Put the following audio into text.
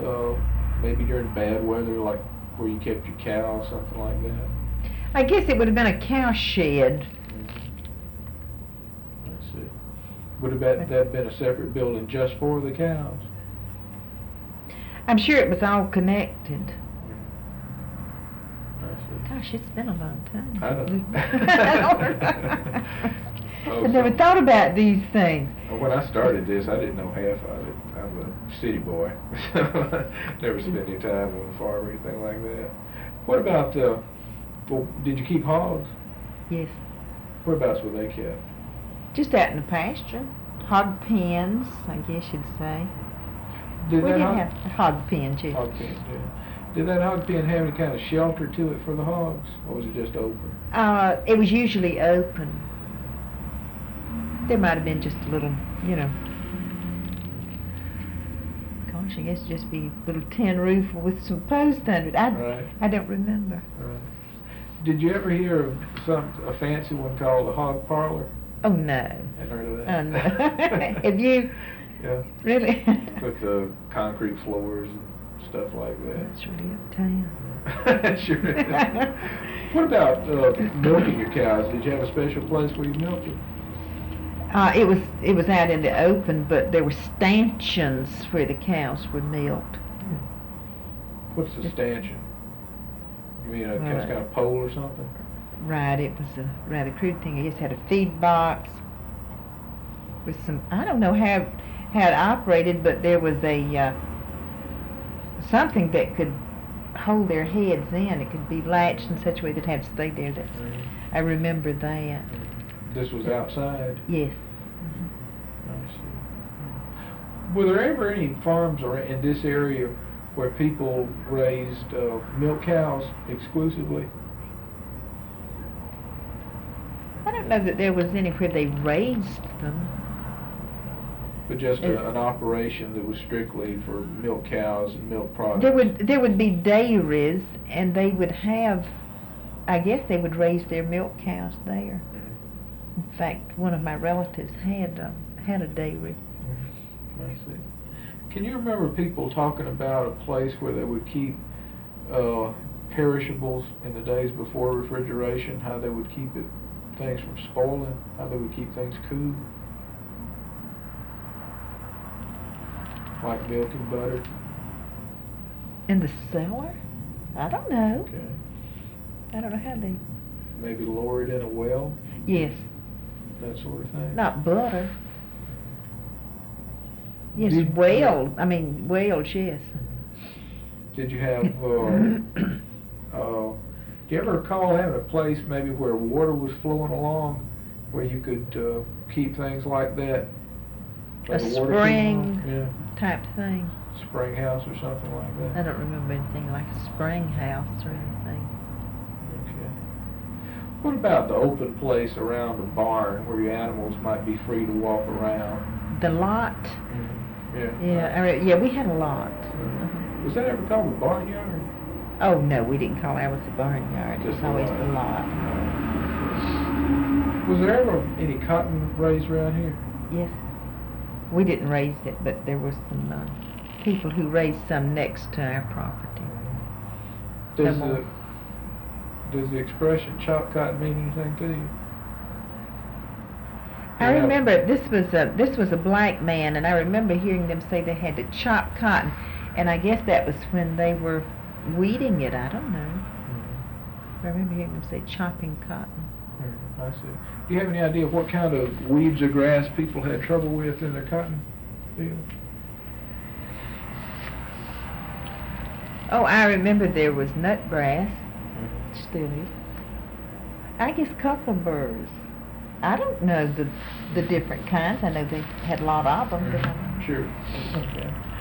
maybe during bad weather, like where you kept your cows, something like that? I guess it would have been a cow shed. Let's see. Would have that been a separate building just for the cows? I'm sure it was all connected. I see. Gosh, it's been a long time. I know. I never thought about these things. When I started this, I didn't know half of it. I'm a city boy. Never spent any time on the farm or anything like that. What about, well, did you keep hogs? Yes. Whereabouts were they kept? Just out in the pasture. Hog pens, I guess you'd say. Did We that didn't hog, have hog pens, yes. hog pens, yeah. Did that hog pen have any kind of shelter to it for the hogs, or was it just open? It was usually open. There might have been just a little, gosh, I guess it'd just be a little tin roof with some posts under it. Right. I don't remember. Right. Did you ever hear of a fancy one called a hog parlor? Oh, no. Hadn't heard of that? Oh, no. Have you? Yeah. Really? With the concrete floors and stuff like that. That's really uptown. Sure is. What about milking your cows? Did you have a special place where you milked them? It was out in the open, but there were stanchions where the cows were milked. What's the stanchion? You mean a Right. kind of pole or something? Right, it was a rather crude thing. I just had a feed box with some, I don't know how it operated, but there was a something that could hold their heads in. It could be latched in such a way that it had to stay there. I remember that. This was outside? Yes. I see. Were there ever any farms in this area where people raised milk cows exclusively? I don't know that there was any where they raised them. But just an operation that was strictly for milk cows and milk products? There would be dairies, and they would have, I guess they would raise their milk cows there. In fact, one of my relatives had a dairy. I see. Can you remember people talking about a place where they would keep perishables in the days before refrigeration, how they would keep things from spoiling, how they would keep things cool? Like milk and butter? In the cellar? I don't know. Okay. I don't know how they... Maybe lower it in a well, Yes. that sort of thing? Not butter. Yes, Did- whales, yes. Did you have, do you ever recall having a place maybe where water was flowing along, where you could keep things like that? A Like water spring keeping on? type thing. Yeah, spring house or something like that? I don't remember anything like a spring house or anything. Okay. What about the open place around the barn where your animals might be free to walk around? The lot? Yeah. We had a lot. Was that ever called the barnyard? Oh, no, we didn't call ours the barnyard. It was Just always the the lot. Was there ever any cotton raised around here? Yes. We didn't raise it, but there were some people who raised some next to our property. Does the expression chop cotton mean anything to you? I remember this was a black man, and I remember hearing them say they had to chop cotton, and I guess that was when they were weeding it. I don't know. I remember hearing them say chopping cotton. I see. Do you have any idea what kind of weeds or grass people had trouble with in their cotton field? Oh, I remember there was nutgrass. Still is. I guess cucumbers. I don't know the different kinds. I know they had a lot of them. But I don't know. Sure. Okay.